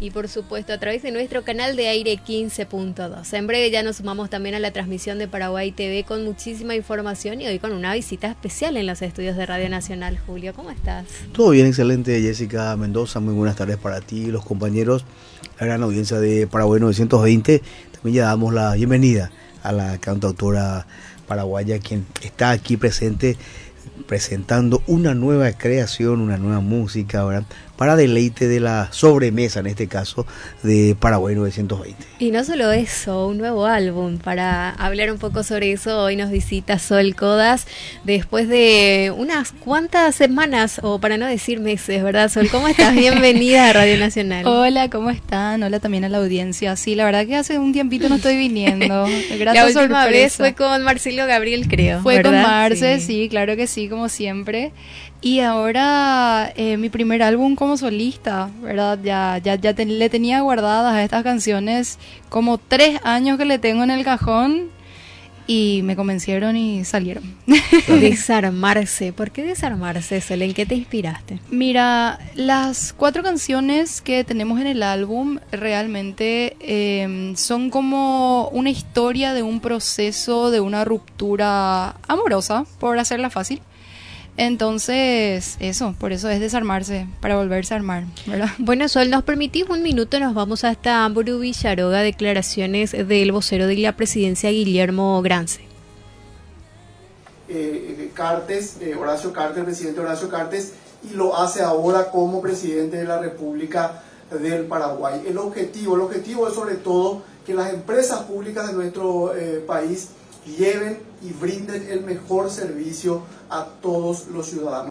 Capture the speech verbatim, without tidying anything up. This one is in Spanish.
Y por supuesto a través de nuestro canal de aire quince punto dos. En breve ya nos sumamos también a la transmisión de Paraguay T V con muchísima información y hoy con una visita especial en los estudios de Radio Nacional. Julio, ¿cómo estás? Todo bien, excelente, Jessica Mendoza. Muy buenas tardes para ti y los compañeros, la gran audiencia de Paraguay novecientos veinte. También ya damos la bienvenida a la cantautora paraguaya, quien está aquí presente presentando una nueva creación, una nueva música, ¿verdad?, para deleite de la sobremesa, en este caso, de Paraguay novecientos veinte. Y no solo eso, un nuevo álbum. Para hablar un poco sobre eso, hoy nos visita Sol Codas, después de unas cuantas semanas, o para no decir meses, ¿verdad, Sol? ¿Cómo estás? Bienvenida a Radio Nacional. Hola, ¿cómo están? Hola también a la audiencia. Sí, la verdad que hace un tiempito no estoy viniendo. Grata La última sorpresa. vez fue con Marcelo Gabriel, creo. Fue ¿verdad? con Marce, sí. sí, claro que sí, como siempre. Y ahora eh, mi primer álbum como solista, ¿verdad? Ya, ya, ya te, le tenía guardadas a estas canciones como tres años que le tengo en el cajón y me convencieron y salieron. Desarmarse. ¿Por qué desarmarse, Sol? ¿En qué te inspiraste? Mira, las cuatro canciones que tenemos en el álbum realmente eh, son como una historia de un proceso, de una ruptura amorosa, por hacerla fácil. Entonces, eso, por eso es desarmarse, para volverse a armar, ¿verdad? Bueno, Sol, ¿nos permitís un minuto? Nos vamos hasta Amburu Villaroga, declaraciones del vocero de la presidencia, Guillermo Grance. Eh, Cartes, eh, Horacio Cartes, presidente Horacio Cartes, y lo hace ahora como presidente de la República del Paraguay. El objetivo, el objetivo es sobre todo que las empresas públicas de nuestro eh, país lleven y brinden el mejor servicio a todos los ciudadanos.